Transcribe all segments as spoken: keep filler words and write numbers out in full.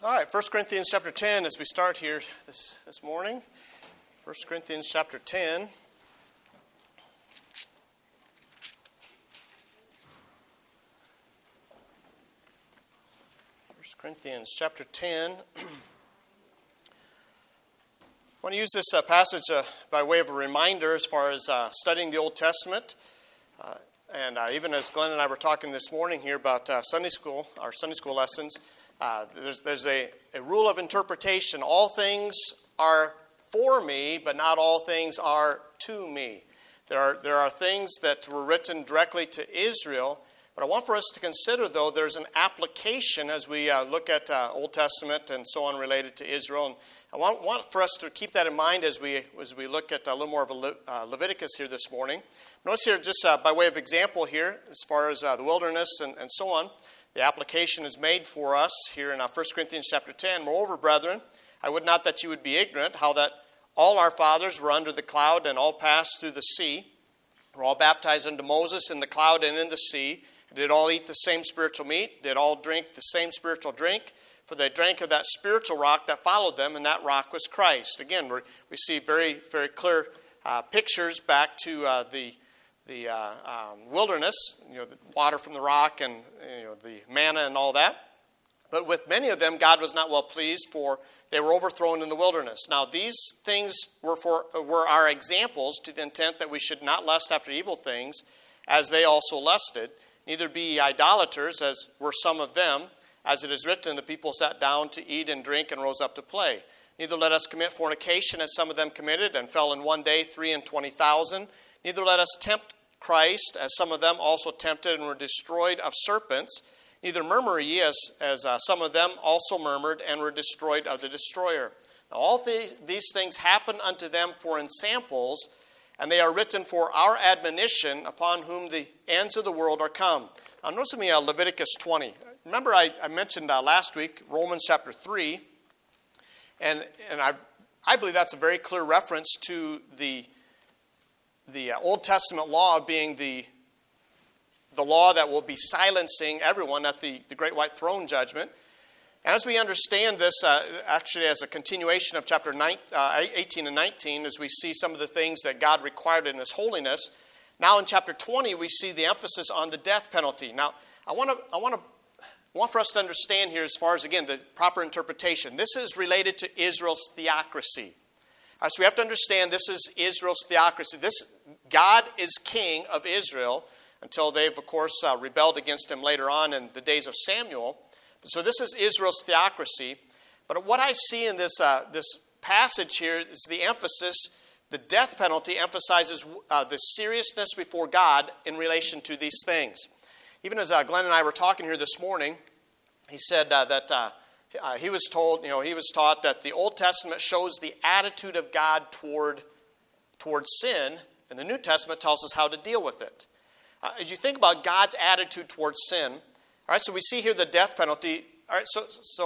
All right, First Corinthians chapter ten as we start here this, this morning. First Corinthians chapter ten. First Corinthians chapter ten. I want to use this uh, passage uh, by way of a reminder as far as uh, studying the Old Testament. Uh, and uh, even as Glenn and I were talking this morning here about uh, Sunday school, our Sunday school lessons, Uh, there's there's a, a rule of interpretation. All things are for me, but not all things are to me. There are there are things that were written directly to Israel, but I want for us to consider, though, there's an application as we uh, look at uh, Old Testament and so on related to Israel. And I want, want for us to keep that in mind as we as we look at a little more of a Le, uh, Leviticus here this morning. Notice here, just uh, by way of example here, as far as uh, the wilderness and, and so on. The application is made for us here in First Corinthians chapter ten. Moreover, brethren, I would not that you would be ignorant how that all our fathers were under the cloud and all passed through the sea, were all baptized unto Moses in the cloud and in the sea, did all eat the same spiritual meat, did all drink the same spiritual drink, for they drank of that spiritual rock that followed them, and that rock was Christ. Again, we're, we see very, very clear uh, pictures back to uh, the the uh, um, wilderness, you know, the water from the rock and you know the manna and all that. But with many of them, God was not well pleased, for they were overthrown in the wilderness. Now, these things were for were our examples to the intent that we should not lust after evil things, as they also lusted. Neither be ye idolaters, as were some of them. As it is written, the people sat down to eat and drink and rose up to play. Neither let us commit fornication, as some of them committed, and fell in one day three and twenty thousand. Neither let us tempt Christ, as some of them also tempted and were destroyed of serpents. Neither murmur ye, as, as uh, some of them also murmured and were destroyed of the destroyer. Now all these, these things happen unto them for ensamples, and they are written for our admonition, upon whom the ends of the world are come. Now notice with me uh, Leviticus twenty. Remember I, I mentioned uh, last week Romans chapter three, and, and I, I believe that's a very clear reference to the The Old Testament law being the, the law that will be silencing everyone at the, the Great White Throne Judgment. And as we understand this, uh, actually as a continuation of chapter nine, uh, eighteen and nineteen, as we see some of the things that God required in His holiness, now in chapter twenty we see the emphasis on the death penalty. Now, I want to I want to I want for us to understand here as far as, again, the proper interpretation. This is related to Israel's theocracy. Right, so we have to understand this is Israel's theocracy. This God is king of Israel until they've, of course, uh, rebelled against him later on in the days of Samuel. So this is Israel's theocracy. But what I see in this uh, this passage here is the emphasis. The death penalty emphasizes uh, the seriousness before God in relation to these things. Even as uh, Glenn and I were talking here this morning, he said uh, that... Uh, Uh, he was told, you know, he was taught that the Old Testament shows the attitude of God toward, toward sin, and the New Testament tells us how to deal with it. Uh, as you think about God's attitude towards sin, all right, so we see here the death penalty. All right, so, so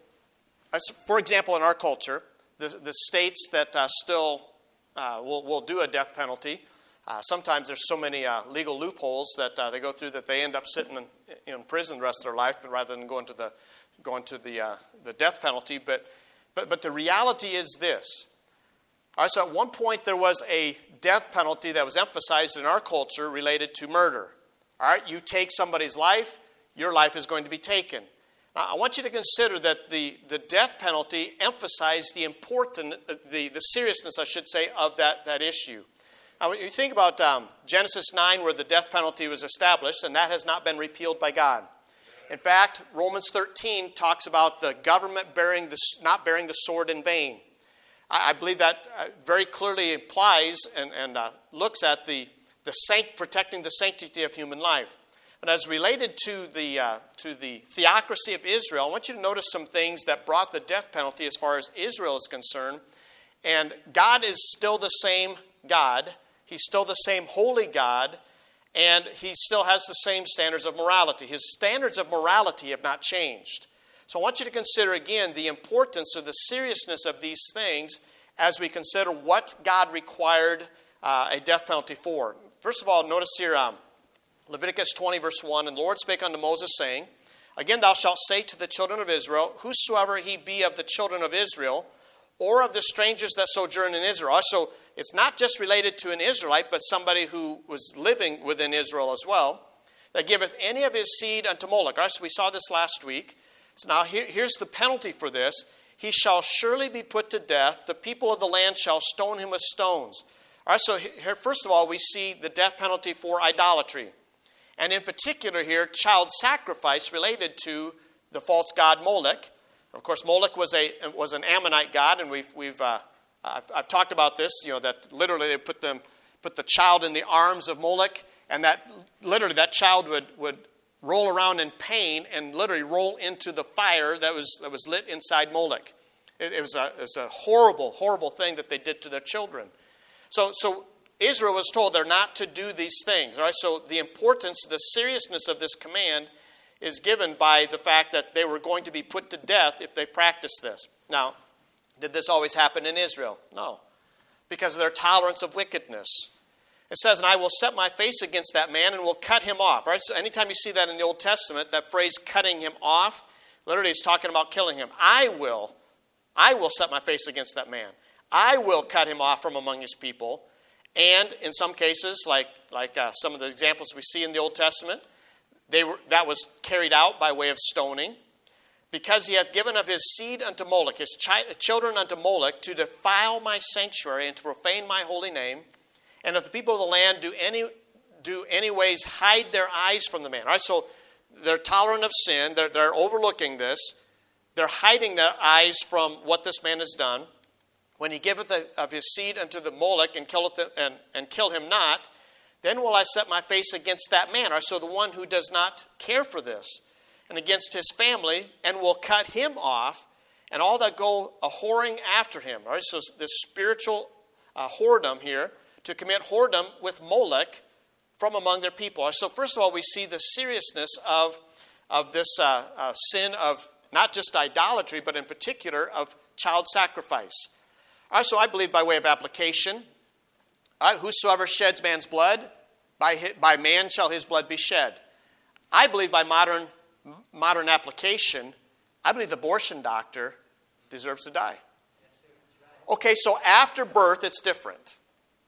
for example, in our culture, the, the states that uh, still uh, will, will do a death penalty, uh, sometimes there's so many uh, legal loopholes that uh, they go through that they end up sitting in, in prison the rest of their life rather than going to the going to the uh, the death penalty, but but but the reality is this. All right, so at one point there was a death penalty that was emphasized in our culture related to murder. All right, you take somebody's life, your life is going to be taken. Now, I want you to consider that the, the death penalty emphasized the important, the, the seriousness, I should say, of that, that issue. Now, when you think about um, Genesis nine, where the death penalty was established, and that has not been repealed by God. In fact, Romans thirteen talks about the government bearing the, not bearing the sword in vain. I, I believe that very clearly implies and, and uh, looks at the, the sanct, protecting the sanctity of human life. But as related to the, uh, to the theocracy of Israel, I want you to notice some things that brought the death penalty as far as Israel is concerned. And God is still the same God. He's still the same holy God. And he still has the same standards of morality. His standards of morality have not changed. So I want you to consider again the importance or the seriousness of these things as we consider what God required uh, a death penalty for. First of all, notice here um, Leviticus twenty verse one, and the Lord spake unto Moses, saying, Again, thou shalt say to the children of Israel, whosoever he be of the children of Israel, or of the strangers that sojourn in Israel. So it's not just related to an Israelite, but somebody who was living within Israel as well, that giveth any of his seed unto Moloch. All right, so we saw this last week. So now here, here's the penalty for this. He shall surely be put to death. The people of the land shall stone him with stones. All right, so here, first of all, we see the death penalty for idolatry. And in particular here, child sacrifice related to the false god Moloch. Of course, Moloch was a was an Ammonite god, and we've we've uh, I've, I've talked about this. You know that literally they put them put the child in the arms of Moloch, and that literally that child would would roll around in pain and literally roll into the fire that was that was lit inside Moloch. It, it was a it was a horrible horrible thing that they did to their children. So so Israel was told they're not to do these things. All right. So the importance, the seriousness of this command is given by the fact that they were going to be put to death if they practiced this. Now, did this always happen in Israel? No. Because of their tolerance of wickedness. It says, and I will set my face against that man and will cut him off. Right? So anytime you see that in the Old Testament, that phrase cutting him off, literally it's talking about killing him. I will, I will set my face against that man. I will cut him off from among his people. And in some cases, like, like uh, some of the examples we see in the Old Testament, They were, that was carried out by way of stoning, because he hath given of his seed unto Moloch, his chi- children unto Moloch, to defile my sanctuary and to profane my holy name. And if the people of the land do any do anyways hide their eyes from the man. All right, so they're tolerant of sin. They're, they're overlooking this. They're hiding their eyes from what this man has done. When he giveth of his seed unto the Moloch and killeth him, and, and kill him not, then will I set my face against that man. Or so the one who does not care for this, and against his family, and will cut him off, and all that go a whoring after him. All right, so this spiritual uh, whoredom here, to commit whoredom with Moloch from among their people. All right, so first of all, we see the seriousness of, of this uh, uh, sin of not just idolatry, but in particular of child sacrifice. All right, so I believe by way of application, all right, whosoever sheds man's blood, by, his, by man shall his blood be shed. I believe by modern modern application, I believe the abortion doctor deserves to die. Okay, so after birth, it's different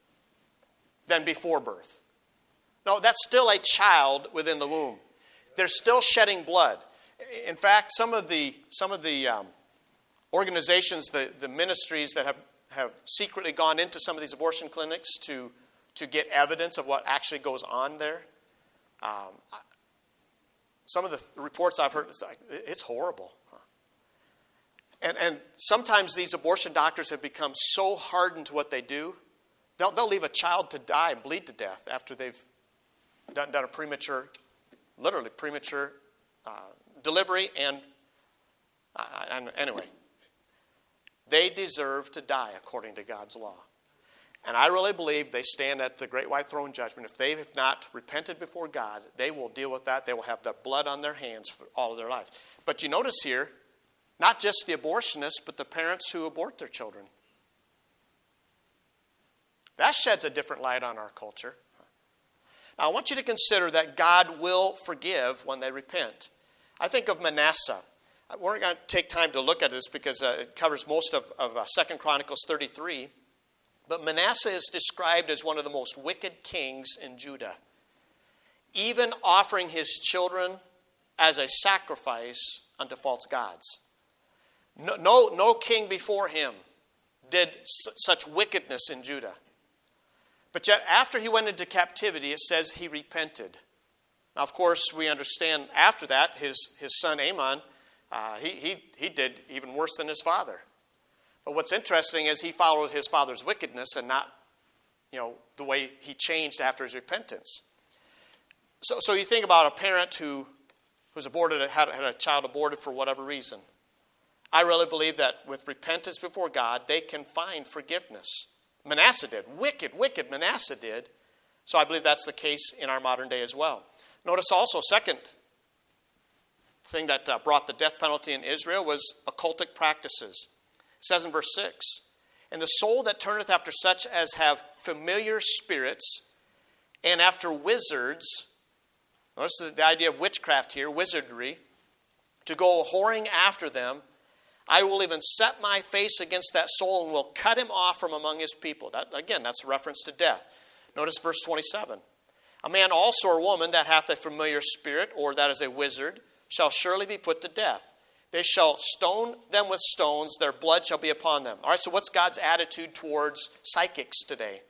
than before birth. No, that's still a child within the womb. They're still shedding blood. In fact, some of the some of the um, organizations, the, the ministries that have have secretly gone into some of these abortion clinics to, to get evidence of what actually goes on there. Um, some of the reports I've heard, it's, like, it's horrible. And, and sometimes these abortion doctors have become so hardened to what they do, they'll, they'll leave a child to die and bleed to death after they've done, done a premature, literally premature uh, delivery. And, uh, and anyway, they deserve to die according to God's law. And I really believe they stand at the great white throne judgment. If they have not repented before God, they will deal with that. They will have the blood on their hands for all of their lives. But you notice here, not just the abortionists, but the parents who abort their children. That sheds a different light on our culture. Now, I want you to consider that God will forgive when they repent. I think of Manasseh. We're going to take time to look at this because uh, it covers most of, of uh, Second Chronicles thirty-three. But Manasseh is described as one of the most wicked kings in Judah, even offering his children as a sacrifice unto false gods. No, no, no king before him did s- such wickedness in Judah. But yet, after he went into captivity, it says he repented. Now, of course, we understand after that, his, his son Amon, Uh, he, he, he did even worse than his father. But what's interesting is he followed his father's wickedness and not, you know, the way he changed after his repentance. So, so you think about a parent who who's aborted, had, had a child aborted for whatever reason. I really believe that with repentance before God, they can find forgiveness. Manasseh did. Wicked, wicked Manasseh did. So I believe that's the case in our modern day as well. Notice also, second thing that uh, brought the death penalty in Israel was occultic practices. It says in verse six, and the soul that turneth after such as have familiar spirits and after wizards, notice the, the idea of witchcraft here, wizardry, to go whoring after them, I will even set my face against that soul and will cut him off from among his people. That, again, that's a reference to death. Notice verse twenty-seven. A man also or woman that hath a familiar spirit, or that is a wizard, shall surely be put to death. They shall stone them with stones, their blood shall be upon them. All right, so what's God's attitude towards psychics today?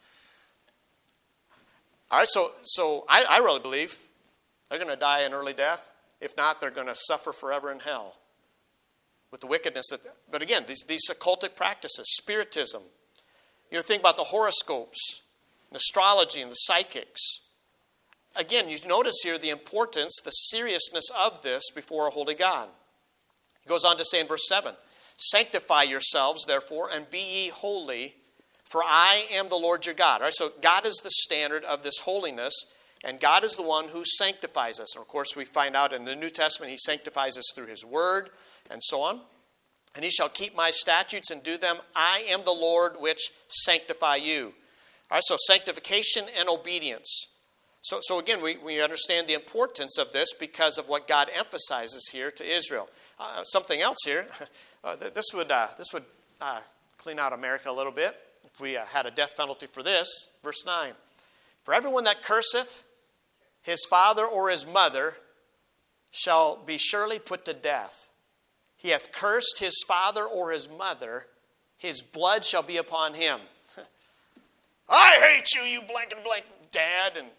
All right, so so I, I really believe they're going to die an early death. If not, they're going to suffer forever in hell with the wickedness. That, but again, these, these occultic practices, spiritism. You know, think about the horoscopes, and astrology, and the psychics. Again, you notice here the importance, the seriousness of this before a holy God. He goes on to say in verse seven, sanctify yourselves, therefore, and be ye holy, for I am the Lord your God. All right, so God is the standard of this holiness, and God is the one who sanctifies us. And of course, we find out in the New Testament, he sanctifies us through his word, and so on. And he shall keep my statutes and do them. I am the Lord which sanctify you. All right, so sanctification and obedience. So, so again, we, we understand the importance of this because of what God emphasizes here to Israel. Uh, something else here. Uh, this would uh, this would uh, clean out America a little bit if we uh, had a death penalty for this. Verse nine. For everyone that curseth his father or his mother shall be surely put to death. He hath cursed his father or his mother, his blood shall be upon him. I hate you, you blank and blank dad. And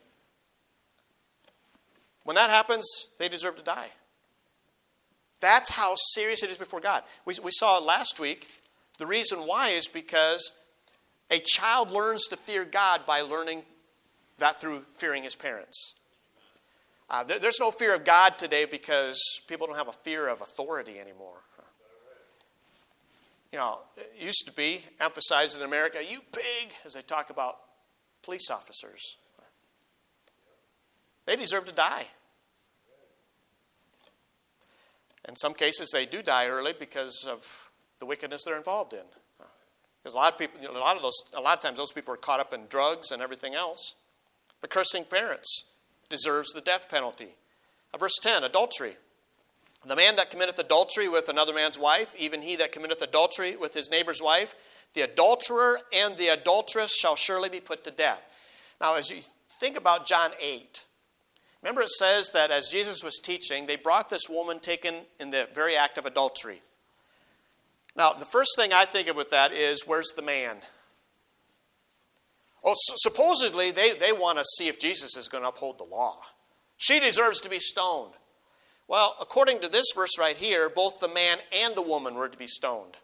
when that happens, they deserve to die. That's how serious it is before God. We, we saw last week, the reason why is because a child learns to fear God by learning that through fearing his parents. Uh, there, there's no fear of God today because people don't have a fear of authority anymore. You know, it used to be emphasized in America, you pig, as they talk about police officers. They deserve to die. In some cases, they do die early because of the wickedness they're involved in. Because a lot of people, you know, a lot of those, a lot of times, those people are caught up in drugs and everything else. But cursing parents deserves the death penalty. Uh, verse ten, adultery. The man that committeth adultery with another man's wife, even he that committeth adultery with his neighbor's wife, the adulterer and the adulteress shall surely be put to death. Now, as you think about John eight, remember it says that as Jesus was teaching, they brought this woman taken in the very act of adultery. Now, the first thing I think of with that is, where's the man? Oh, so supposedly they, they want to see if Jesus is going to uphold the law. She deserves to be stoned. Well, according to this verse right here, both the man and the woman were to be stoned.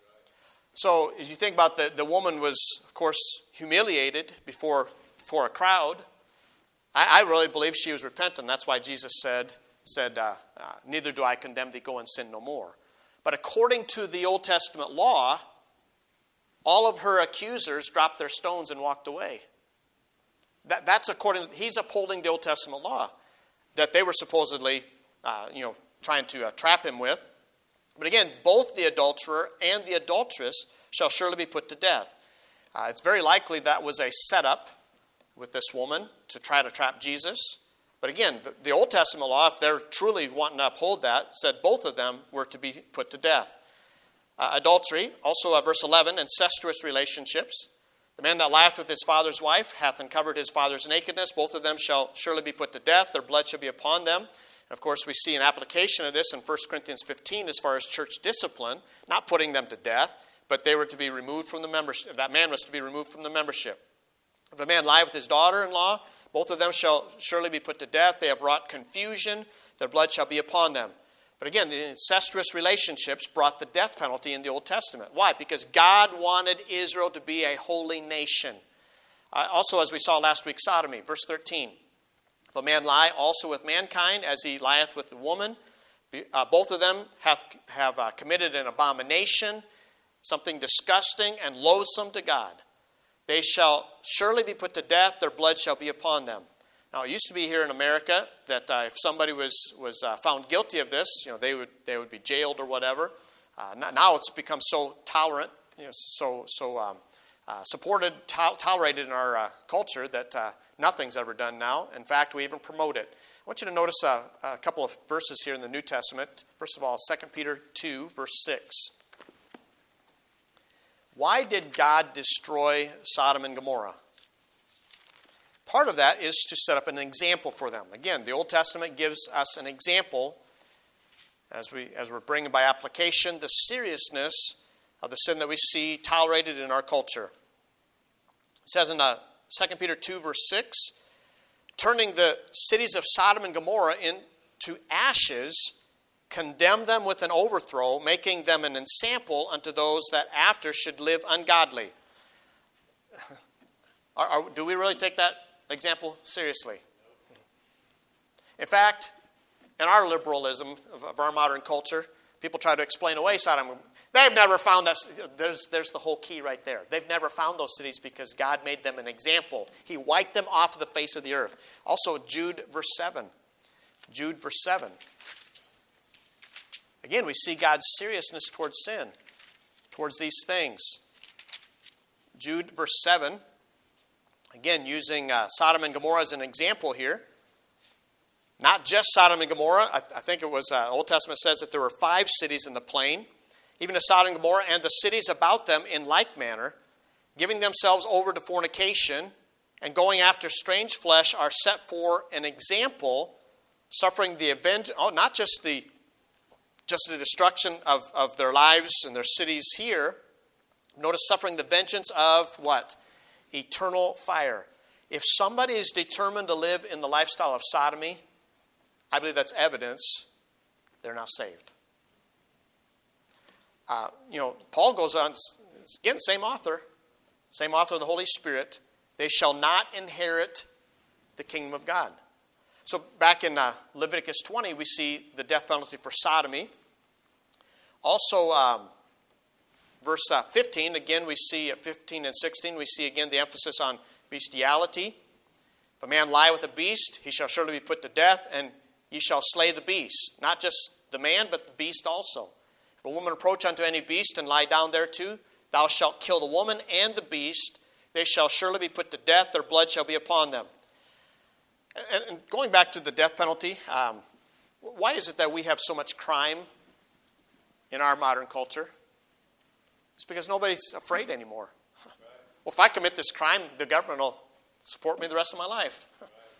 So, as you think about the, the woman was, of course, humiliated before, before a crowd. I, I really believe she was repentant. That's why Jesus said, said uh, uh, neither do I condemn thee, go and sin no more. But according to the Old Testament law, all of her accusers dropped their stones and walked away. That, that's according, he's upholding the Old Testament law that they were supposedly, uh, you know, trying to uh, trap him with. But again, both the adulterer and the adulteress shall surely be put to death. Uh, it's very likely that was a setup with this woman to try to trap Jesus. But again, the, the Old Testament law, if they're truly wanting to uphold that, said both of them were to be put to death. Uh, adultery, also uh, verse eleven, incestuous relationships. The man that lieth with his father's wife hath uncovered his father's nakedness. Both of them shall surely be put to death. Their blood shall be upon them. And of course, we see an application of this in First Corinthians fifteen as far as church discipline, not putting them to death, but they were to be removed from the membership. That man was to be removed from the membership. If a man lie with his daughter-in-law, both of them shall surely be put to death. They have wrought confusion. Their blood shall be upon them. But again, the incestuous relationships brought the death penalty in the Old Testament. Why? Because God wanted Israel to be a holy nation. Uh, also, as we saw last week, sodomy. Verse thirteen. If a man lie also with mankind, as he lieth with the woman, uh, both of them hath, have uh, committed an abomination, something disgusting and loathsome to God. They shall surely be put to death. Their blood shall be upon them. Now, it used to be here in America that uh, if somebody was was uh, found guilty of this, you know, they would they would be jailed or whatever. Uh, now it's become so tolerant, you know, so so um, uh, supported, to- tolerated in our uh, culture that uh, nothing's ever done now. In fact, we even promote it. want you to notice a, a couple of verses here in the New Testament. First of all, Second Peter two, verse six. Why did God destroy Sodom and Gomorrah? Part of that is to set up an example for them. Again, the Old Testament gives us an example as, we, as we're bringing by application the seriousness of the sin that we see tolerated in our culture. It says in uh, Second Peter two, verse six, turning the cities of Sodom and Gomorrah into ashes, condemn them with an overthrow, making them an ensample unto those that after should live ungodly. Are, are, do we really take that example seriously? In fact, in our liberalism of, of our modern culture, people try to explain away Sodom. They've never found us. There's, there's the whole key right there. They've never found those cities because God made them an example. He wiped them off of the face of the earth. Also, Jude verse seven. Jude verse seven. Again, we see God's seriousness towards sin, towards these things. Jude verse seven. Again, using uh, Sodom and Gomorrah as an example here. Not just Sodom and Gomorrah. I, I think it was, uh, Old Testament says that there were five cities in the plain. Even to Sodom and Gomorrah and the cities about them in like manner, giving themselves over to fornication and going after strange flesh, are set for an example, suffering the avenge, oh, not just the just the destruction of, of their lives and their cities here. Notice suffering the vengeance of what? Eternal fire. If somebody is determined to live in the lifestyle of sodomy, I believe that's evidence they're not saved. Uh, you know, Paul goes on, again, same author, same author of the Holy Spirit. They shall not inherit the kingdom of God. So back in uh, Leviticus twenty, we see the death penalty for sodomy. Also, um, verse uh, fifteen, again, we see at fifteen and sixteen, we see again the emphasis on bestiality. If a man lie with a beast, he shall surely be put to death, and ye shall slay the beast. Not just the man, but the beast also. If a woman approach unto any beast and lie down thereto, thou shalt kill the woman and the beast. They shall surely be put to death. Their blood shall be upon them. And, and going back to the death penalty, um, why is it that we have so much crime in our modern culture? It's because nobody's afraid anymore. Well, if I commit this crime, the government will support me the rest of my life.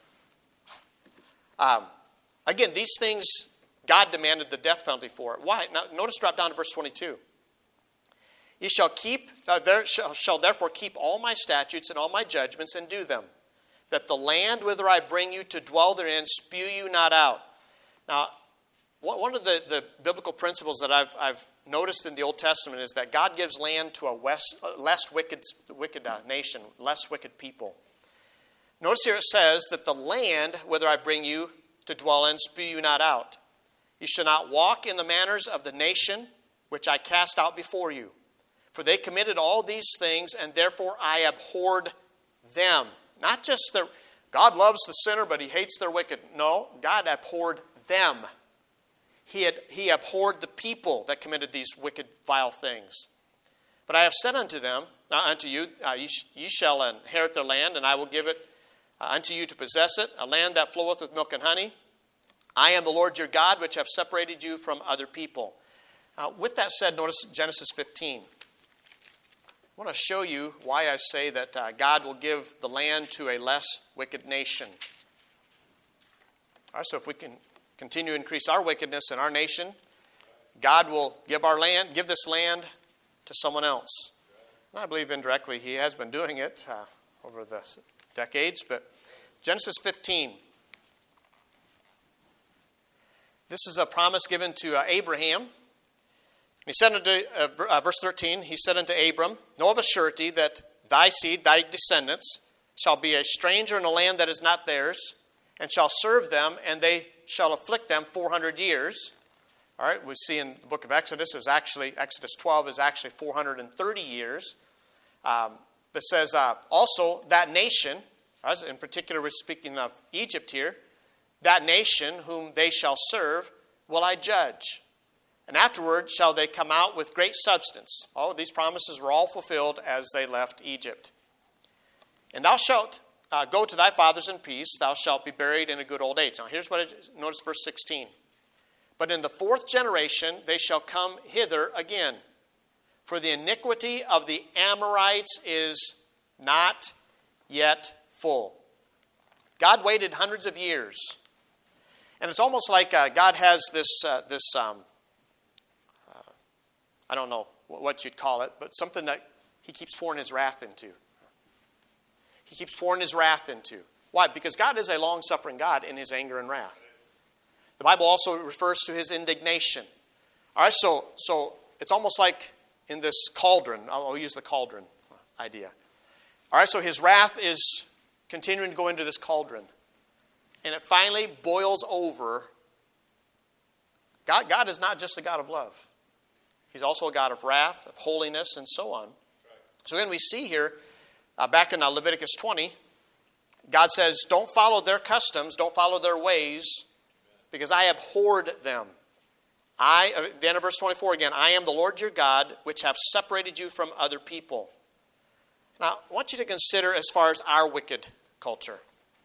um, again, these things God demanded the death penalty for. Why? Now, notice drop down to verse twenty-two. Ye shall keep, uh, there shall, shall therefore keep all my statutes and all my judgments and do them, that the land whither I bring you to dwell therein spew you not out. Now, one of the, the biblical principles that I've, I've noticed in the Old Testament is that God gives land to a west, uh, less wicked, wicked uh, nation, less wicked people. Notice here it says that the land whither I bring you to dwell in spew you not out. You shall not walk in the manners of the nation which I cast out before you. For they committed all these things, and therefore I abhorred them. Not just the, God loves the sinner, but he hates their wicked. No, God abhorred them. He, had, he abhorred the people that committed these wicked, vile things. But I have said unto them, uh, unto you, uh, ye, sh- ye shall inherit their land, and I will give it uh, unto you to possess it, a land that floweth with milk and honey. I am the Lord your God, which have separated you from other people. Uh, with that said, notice Genesis fifteen. I want to show you why I say that uh, God will give the land to a less wicked nation. All right, so if we can continue to increase our wickedness in our nation, God will give our land, give this land to someone else. And I believe indirectly he has been doing it uh, over the decades. But Genesis fifteen. This is a promise given to uh, Abraham. He said unto, uh, uh, verse thirteen, he said unto Abram, know of a surety that thy seed, thy descendants, shall be a stranger in a land that is not theirs, and shall serve them, and they shall afflict them four hundred years. All right, we see in the book of Exodus, it was actually, Exodus twelve is actually four hundred thirty years. Um, it says uh, also that nation, in particular we're speaking of Egypt here, that nation whom they shall serve will I judge. And afterward shall they come out with great substance. All of these promises were all fulfilled as they left Egypt. And thou shalt uh, go to thy fathers in peace, thou shalt be buried in a good old age. Now here's what it, notice verse sixteen. But in the fourth generation they shall come hither again, for the iniquity of the Amorites is not yet full. God waited hundreds of years. And it's almost like uh, God has this, uh, this um, uh, I don't know what you'd call it, but something that he keeps pouring his wrath into. He keeps pouring his wrath into. Why? Because God is a long-suffering God in his anger and wrath. The Bible also refers to his indignation. All right, so, so it's almost like in this cauldron. I'll, I'll use the cauldron idea. All right, so his wrath is continuing to go into this cauldron. And it finally boils over. God, God is not just a God of love. He's also a God of wrath, of holiness, and so on. So again, we see here, uh, back in uh, Leviticus twenty, God says, don't follow their customs, don't follow their ways, because I abhorred them. I, at the end of verse twenty-four again, I am the Lord your God, which have separated you from other people. Now, I want you to consider as far as our wicked culture.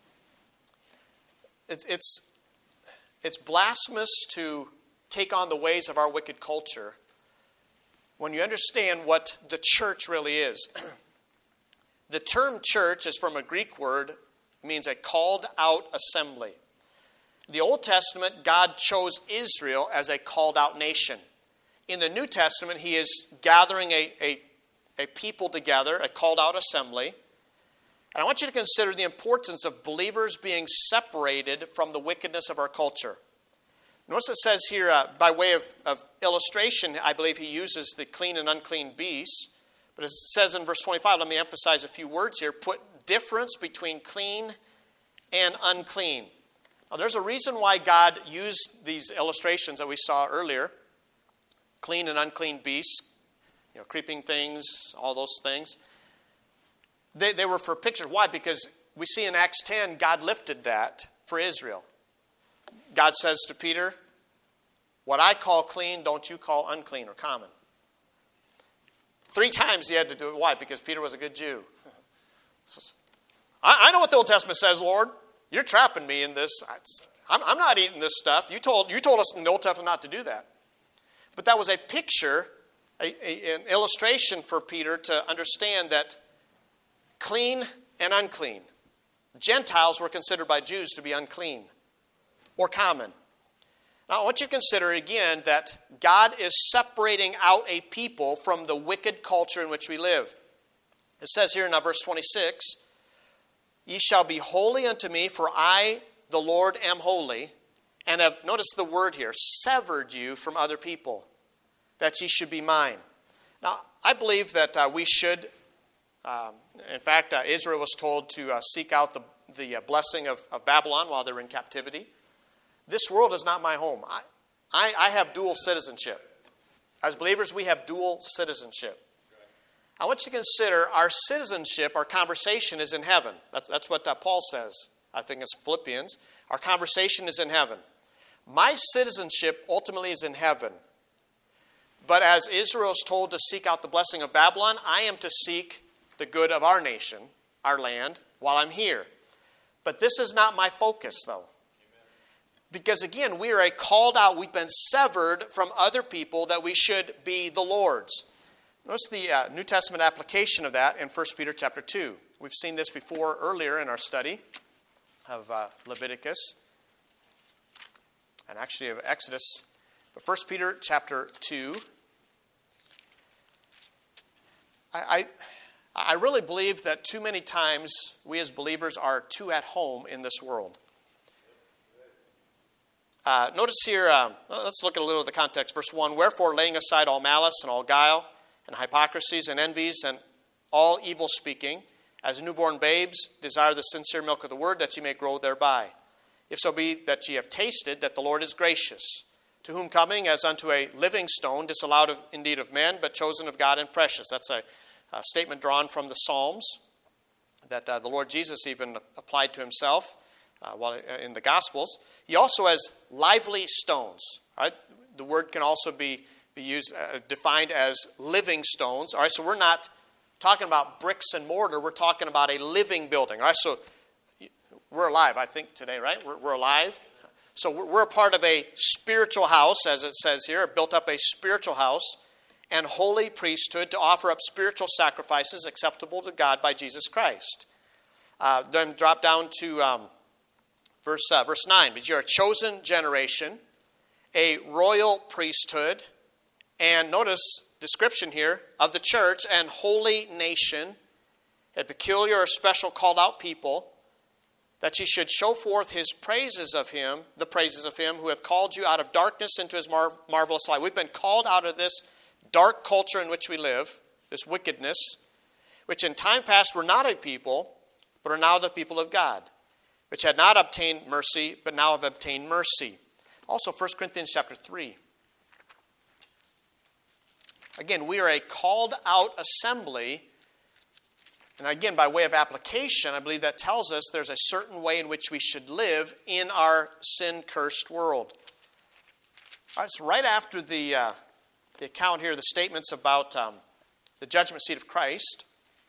It's, it's, it's blasphemous to take on the ways of our wicked culture when you understand what the church really is. The term church is from a Greek word, means a called out assembly. In the Old Testament, God chose Israel as a called out nation. In the New Testament, he is gathering a, a, a people together, a called out assembly. And I want you to consider the importance of believers being separated from the wickedness of our culture. Notice it says here, uh, by way of, of illustration, I believe he uses the clean and unclean beasts. But it says in verse twenty-five, let me emphasize a few words here, put difference between clean and unclean. Now, there's a reason why God used these illustrations that we saw earlier. Clean and unclean beasts, you know, creeping things, all those things. They, they were for pictures. Why? Because we see in Acts ten, God lifted that for Israel. God says to Peter, what I call clean, don't you call unclean or common. Three times he had to do it. Why? Because Peter was a good Jew. I, I know what the Old Testament says, Lord. You're trapping me in this. I'm, I'm not eating this stuff. You told, you told us in the Old Testament not to do that. But that was a picture, a, a, an illustration for Peter to understand that clean and unclean. Gentiles were considered by Jews to be unclean or common. Now, I want you to consider again that God is separating out a people from the wicked culture in which we live. It says here in verse twenty-six, ye shall be holy unto me, for I, the Lord, am holy, and have, notice the word here, severed you from other people, that ye should be mine. Now, I believe that uh, we should, um, in fact, uh, Israel was told to uh, seek out the, the uh, blessing of, of Babylon while they were in captivity. This world is not my home. I, I, I have dual citizenship. As believers, we have dual citizenship. I want you to consider our citizenship, our conversation is in heaven. That's, that's what uh, Paul says. I think it's Philippians. Our conversation is in heaven. My citizenship ultimately is in heaven. But as Israel is told to seek out the blessing of Babylon, I am to seek the good of our nation, our land, while I'm here. But this is not my focus, though. Because again, we are a called out, we've been severed from other people that we should be the Lord's. Notice the uh, New Testament application of that in First Peter chapter two. We've seen this before earlier in our study of uh, Leviticus and actually of Exodus. But First Peter chapter two, I, I, I really believe that too many times we as believers are too at home in this world. Uh, notice here, um, let's look at a little of the context. Verse one, wherefore laying aside all malice and all guile and hypocrisies and envies and all evil speaking, as newborn babes desire the sincere milk of the word, that ye may grow thereby. If so be that ye have tasted that the Lord is gracious, to whom coming as unto a living stone, disallowed of, indeed of men, but chosen of God and precious. That's a, a statement drawn from the Psalms that uh, the Lord Jesus even applied to himself uh, while in the Gospels. He also has lively stones. Right? The word can also be, be used, uh, defined as living stones. All right, so we're not talking about bricks and mortar. We're talking about a living building. All right, so we're alive, I think, today, right? We're, we're alive. So we're a part of a spiritual house, as it says here, built up a spiritual house and holy priesthood to offer up spiritual sacrifices acceptable to God by Jesus Christ. Uh, then drop down to um, verse uh, verse nine. Because you're a chosen generation, a royal priesthood, and notice description here of the church and holy nation, a peculiar or special called out people, that ye should show forth his praises of him, the praises of him who hath called you out of darkness into his mar- marvelous light. We've been called out of this dark culture in which we live, this wickedness, which in time past were not a people, but are now the people of God, which had not obtained mercy, but now have obtained mercy. Also, First Corinthians chapter three. Again, we are a called out assembly. And again, by way of application, I believe that tells us there's a certain way in which we should live in our sin-cursed world. All right, so right after the, uh, the account here, the statements about um, the judgment seat of Christ,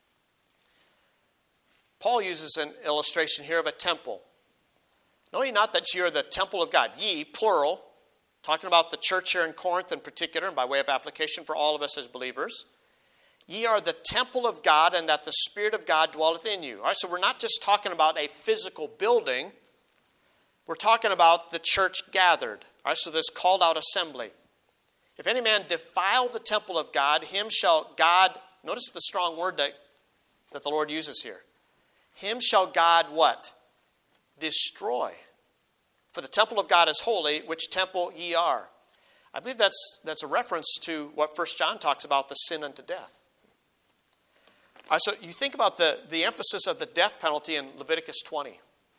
Paul uses an illustration here of a temple. Know ye not that ye are the temple of God? Ye, plural, talking about the church here in Corinth in particular, and by way of application for all of us as believers. Ye are the temple of God, and that the Spirit of God dwelleth in you. All right, so we're not just talking about a physical building. We're talking about the church gathered. All right, so this called out assembly. If any man defile the temple of God, him shall God, notice the strong word that, that the Lord uses here. Him shall God what? Destroy. For the temple of God is holy, which temple ye are. I believe that's, that's a reference to what First John talks about, the sin unto death. All right, so you think about the, the emphasis of the death penalty in Leviticus twenty.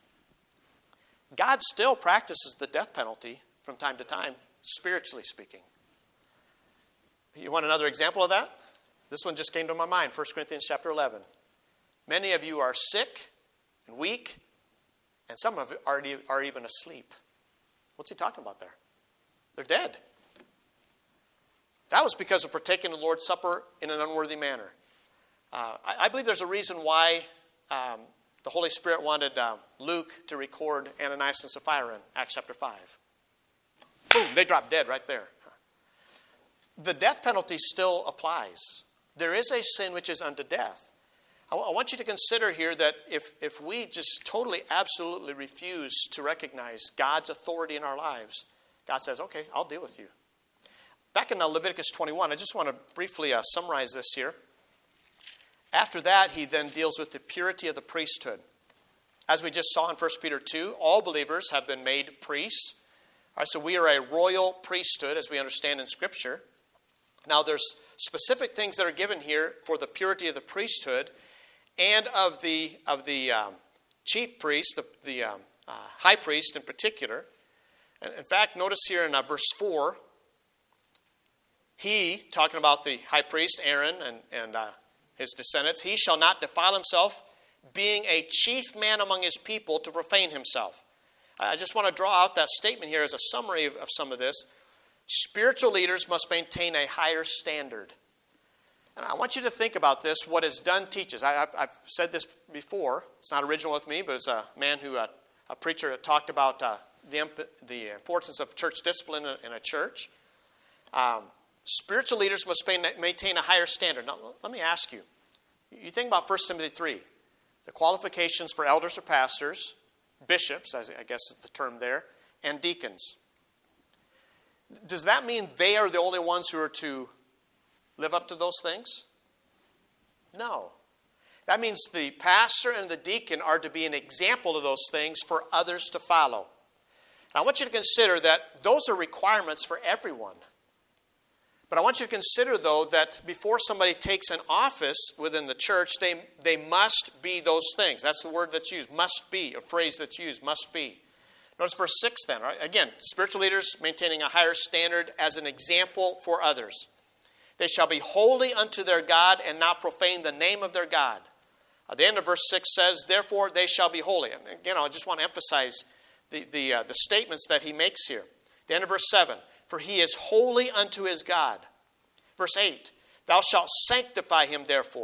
God still practices the death penalty from time to time, spiritually speaking. You want another example of that? This one just came to my mind, First Corinthians chapter eleven. Many of you are sick and weak, and some of you are, are even asleep. What's he talking about there? They're dead. That was because of partaking of the Lord's Supper in an unworthy manner. Uh, I, I believe there's a reason why um, the Holy Spirit wanted uh, Luke to record Ananias and Sapphira in Acts chapter five. Boom, they dropped dead right there. The death penalty still applies. There is a sin which is unto death. I, I want you to consider here that if, if we just totally, absolutely refuse to recognize God's authority in our lives, God says, okay, I'll deal with you. Back in Leviticus twenty-one, I just want to briefly uh, summarize this here. After that, he then deals with the purity of the priesthood. As we just saw in First Peter two, all believers have been made priests. All right, so we are a royal priesthood, as we understand in Scripture. Now, there's specific things that are given here for the purity of the priesthood and of the of the um, chief priest, the, the um, uh, high priest in particular. And in fact, notice here in uh, verse four, he, talking about the high priest, Aaron, and, and uh, his descendants, he shall not defile himself, being a chief man among his people, to profane himself. I just want to draw out that statement here as a summary of, of some of this. Spiritual leaders must maintain a higher standard. And I want you to think about this, what is done teaches. I, I've, I've said this before. It's not original with me, but it's a man who, uh, a preacher that talked about uh, the, the importance of church discipline in a, in a church. Um, Spiritual leaders must maintain a higher standard. Now, let me ask you. You think about First Timothy three. The qualifications for elders or pastors, bishops, as I guess is the term there, and deacons. Does that mean they are the only ones who are to live up to those things? No. That means the pastor and the deacon are to be an example of those things for others to follow. Now, I want you to consider that those are requirements for everyone. But I want you to consider, though, that before somebody takes an office within the church, they, they must be those things. That's the word that's used, must be, a phrase that's used, must be. Notice verse six then. Right? Again, spiritual leaders maintaining a higher standard as an example for others. They shall be holy unto their God and not profane the name of their God. At the end of verse six says, therefore they shall be holy. And again, I just want to emphasize the, the, uh, the statements that he makes here. At the end of verse seven. For he is holy unto his God. Verse eight, thou shalt sanctify him therefore, for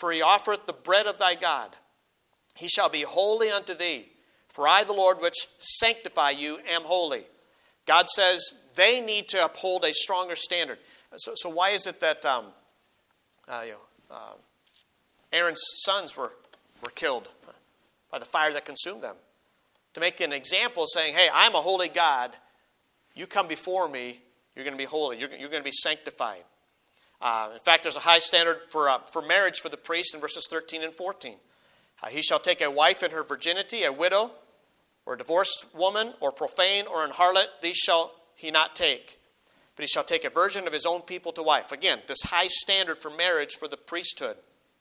for he offereth the bread of thy God. He shall be holy unto thee, for I, the Lord, which sanctify you, am holy. God says they need to uphold a stronger standard. So, so why is it that um, uh, you know, uh, Aaron's sons were, were killed by the fire that consumed them? To make an example saying, hey, I'm a holy God. You come before me, you're going to be holy. You're, you're going to be sanctified. Uh, in fact, there's a high standard for, uh, for marriage for the priest in verses thirteen and fourteen. Uh, he shall take a wife in her virginity, a widow, or a divorced woman, or profane, or an harlot. These shall he not take. But he shall take a virgin of his own people to wife. Again, this high standard for marriage for the priesthood.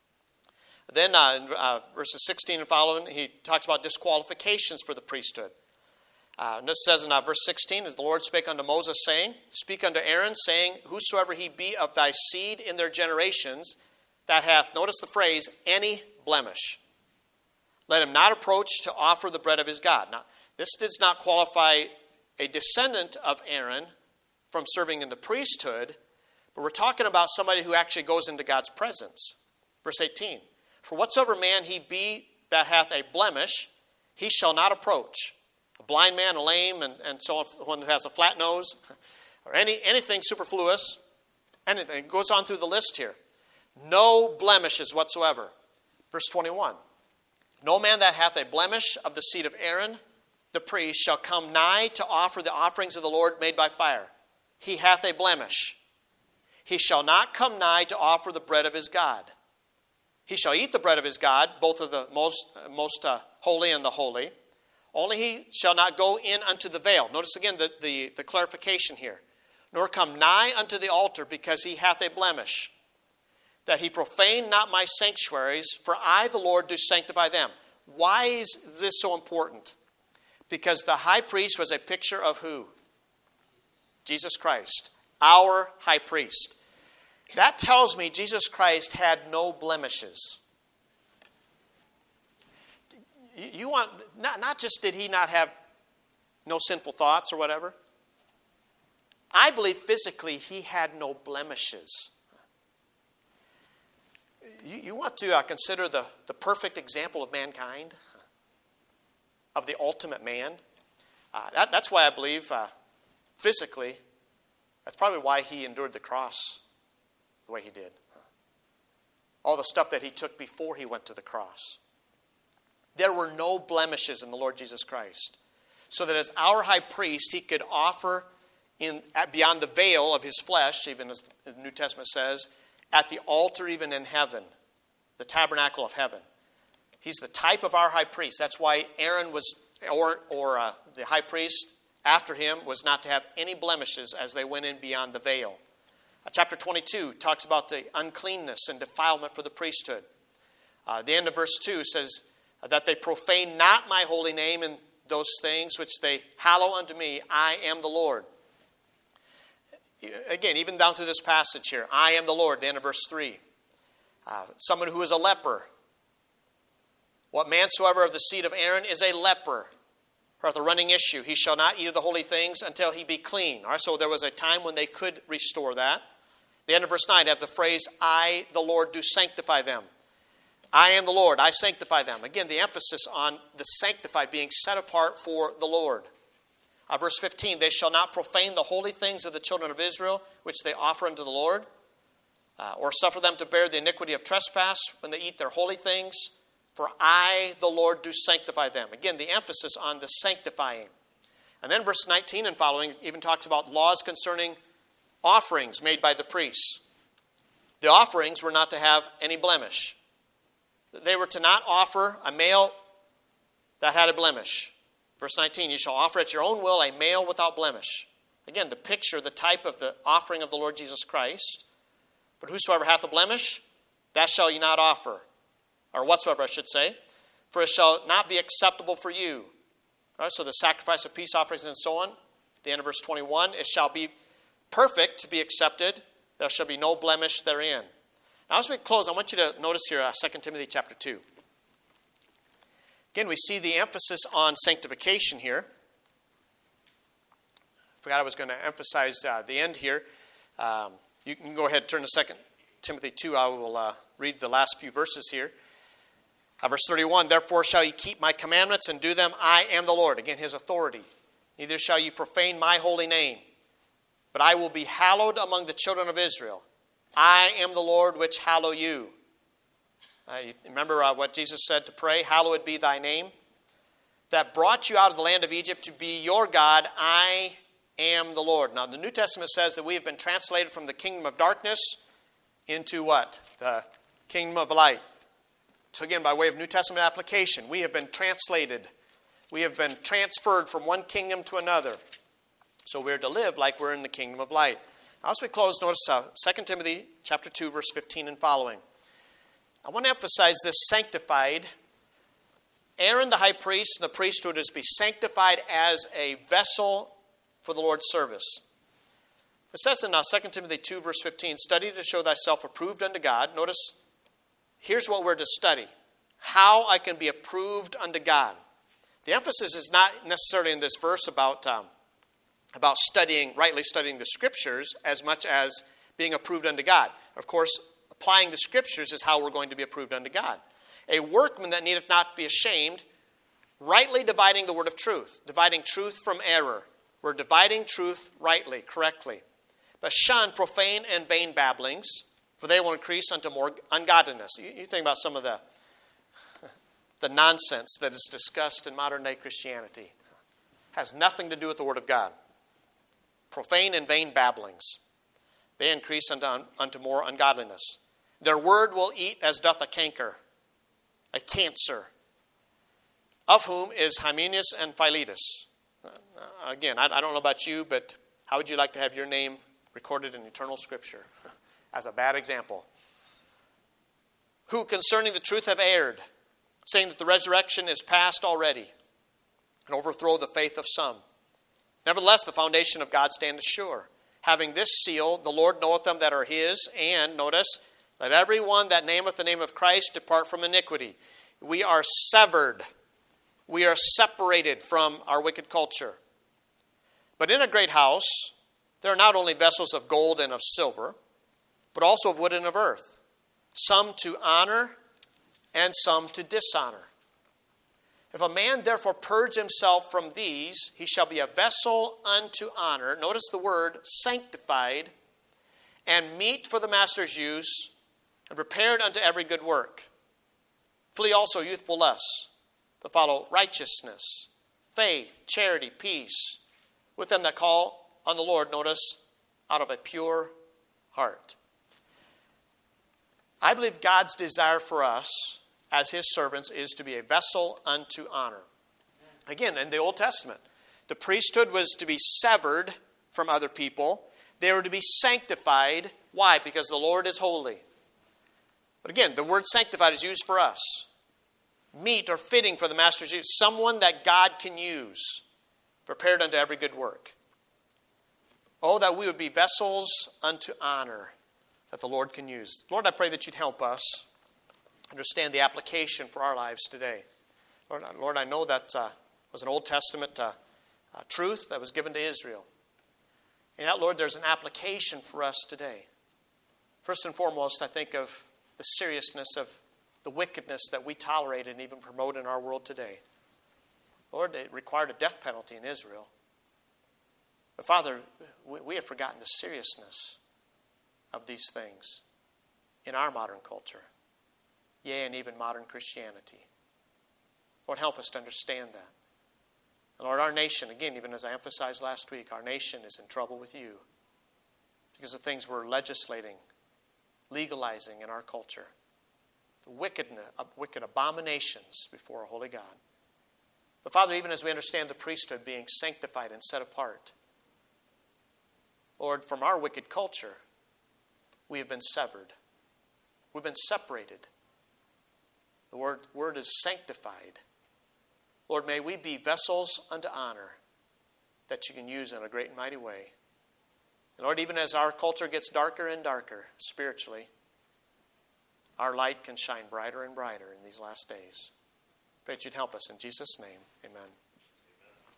Then uh, in uh, verses sixteen and following, he talks about disqualifications for the priesthood. Uh, and this says in uh, verse sixteen, as the Lord spake unto Moses, saying, Speak unto Aaron, saying, Whosoever he be of thy seed in their generations, that hath, notice the phrase, any blemish, let him not approach to offer the bread of his God. Now, this does not qualify a descendant of Aaron from serving in the priesthood, but we're talking about somebody who actually goes into God's presence. Verse eighteen, For whatsoever man he be that hath a blemish, he shall not approach. A blind man, a lame, and, and so on, one who has a flat nose, or any anything superfluous, anything. It goes on through the list here. No blemishes whatsoever. Verse twenty-one, No man that hath a blemish of the seed of Aaron, the priest, shall come nigh to offer the offerings of the Lord made by fire. He hath a blemish. He shall not come nigh to offer the bread of his God. He shall eat the bread of his God, both of the most, most uh, holy and the holy. Only he shall not go in unto the veil. Notice again the, the, the clarification here. Nor come nigh unto the altar, because he hath a blemish. That he profane not my sanctuaries, for I, the Lord, do sanctify them. Why is this so important? Because the high priest was a picture of who? Jesus Christ, our high priest. That tells me Jesus Christ had no blemishes. You want, not, not just did he not have no sinful thoughts or whatever. I believe physically he had no blemishes. You, you want to uh, consider the, the perfect example of mankind, of the ultimate man. Uh, that, that's why I believe uh, physically, that's probably why he endured the cross the way he did. All the stuff that he took before he went to the cross. There were no blemishes in the Lord Jesus Christ. So that as our high priest, he could offer in beyond the veil of his flesh, even as the New Testament says, at the altar even in heaven, the tabernacle of heaven. He's the type of our high priest. That's why Aaron was, or, or uh, the high priest after him, was not to have any blemishes as they went in beyond the veil. Uh, chapter twenty-two talks about the uncleanness and defilement for the priesthood. Uh, the end of verse two says, that they profane not my holy name in those things which they hallow unto me. I am the Lord. Again, even down through this passage here, I am the Lord, the end of verse three. Uh, someone who is a leper. What man soever of the seed of Aaron is a leper, or the running issue, he shall not eat of the holy things until he be clean. All right, so there was a time when they could restore that. The end of verse nine have the phrase, I, the Lord, do sanctify them. I am the Lord, I sanctify them. Again, the emphasis on the sanctified being set apart for the Lord. Uh, verse fifteen, they shall not profane the holy things of the children of Israel, which they offer unto the Lord, uh, or suffer them to bear the iniquity of trespass when they eat their holy things. For I, the Lord, do sanctify them. Again, the emphasis on the sanctifying. And then verse nineteen and following even talks about laws concerning offerings made by the priests. The offerings were not to have any blemish. They were to not offer a male that had a blemish. Verse nineteen, you shall offer at your own will a male without blemish. Again, the picture, the type of the offering of the Lord Jesus Christ. But whosoever hath a blemish, that shall ye not offer. Or whatsoever, I should say. For it shall not be acceptable for you. All right, so the sacrifice of peace offerings and so on. The end of verse twenty-one, it shall be perfect to be accepted. There shall be no blemish therein. Now, as we close, I want you to notice here uh, Second Timothy chapter two. Again, we see the emphasis on sanctification here. I forgot I was going to emphasize uh, the end here. Um, you can go ahead and turn to Second Timothy two, I will uh, read the last few verses here. Uh, verse thirty-one, therefore shall ye keep my commandments and do them. I am the Lord. Again, his authority. Neither shall you profane my holy name, but I will be hallowed among the children of Israel. I am the Lord which hallow you. Uh, you remember uh, what Jesus said to pray? Hallowed be thy name. That brought you out of the land of Egypt to be your God. I am the Lord. Now, the New Testament says that we have been translated from the kingdom of darkness into what? The kingdom of light. So again, by way of New Testament application, we have been translated. We have been transferred from one kingdom to another. So we're to live like we're in the kingdom of light. Now, as we close, notice uh, Second Timothy chapter two, verse fifteen and following. I want to emphasize this sanctified. Aaron the high priest and the priesthood is to be sanctified as a vessel for the Lord's service. It says in uh, Second Timothy two, verse fifteen, study to show thyself approved unto God. Notice, here's what we're to study. How I can be approved unto God. The emphasis is not necessarily in this verse about, um, about studying, rightly studying the Scriptures as much as being approved unto God. Of course, applying the Scriptures is how we're going to be approved unto God. A workman that needeth not be ashamed, rightly dividing the word of truth, dividing truth from error. We're dividing truth rightly, correctly. But shun profane and vain babblings, for they will increase unto more ungodliness. You, you think about some of the, the nonsense that is discussed in modern-day Christianity. It has nothing to do with the Word of God. Profane and vain babblings. They increase unto, unto more ungodliness. Their word will eat as doth a canker, a cancer, of whom is Hymenaeus and Philetus. Uh, again, I, I don't know about you, but how would you like to have your name recorded in eternal Scripture as a bad example? Who concerning the truth have erred, saying that the resurrection is past already, and overthrow the faith of some. Nevertheless, the foundation of God standeth sure. Having this seal, the Lord knoweth them that are his, and, notice, let every one that nameth the name of Christ depart from iniquity. We are severed. We are separated from our wicked culture. But in a great house, there are not only vessels of gold and of silver, but also of wood and of earth, some to honor and some to dishonor. If a man therefore purge himself from these, he shall be a vessel unto honor. Notice the word, sanctified, and meet for the master's use, and prepared unto every good work. Flee also youthful lusts, but follow righteousness, faith, charity, peace, with them that call on the Lord, notice, out of a pure heart. I believe God's desire for us as his servants is to be a vessel unto honor. Again, in the Old Testament, the priesthood was to be severed from other people. They were to be sanctified. Why? Because the Lord is holy. But again, the word sanctified is used for us. Meet or fitting for the master's use. Someone that God can use. Prepared unto every good work. Oh, that we would be vessels unto honor that the Lord can use. Lord, I pray that you'd help us understand the application for our lives today. Lord, Lord I know that uh, was an Old Testament uh, uh, truth that was given to Israel. And yet, Lord, there's an application for us today. First and foremost, I think of the seriousness of the wickedness that we tolerate and even promote in our world today. Lord, it required a death penalty in Israel. But Father, we, we have forgotten the seriousness of these things in our modern culture. Yea, and even modern Christianity. Lord, help us to understand that. And Lord, our nation, again, even as I emphasized last week, our nation is in trouble with you because of things we're legislating, legalizing in our culture. The wickedness, wicked abominations before a holy God. But Father, even as we understand the priesthood being sanctified and set apart, Lord, from our wicked culture, we have been severed. We've been separated. The word, word is sanctified. Lord, may we be vessels unto honor that you can use in a great and mighty way. And Lord, even as our culture gets darker and darker spiritually, our light can shine brighter and brighter in these last days. Pray that you'd help us in Jesus' name. Amen.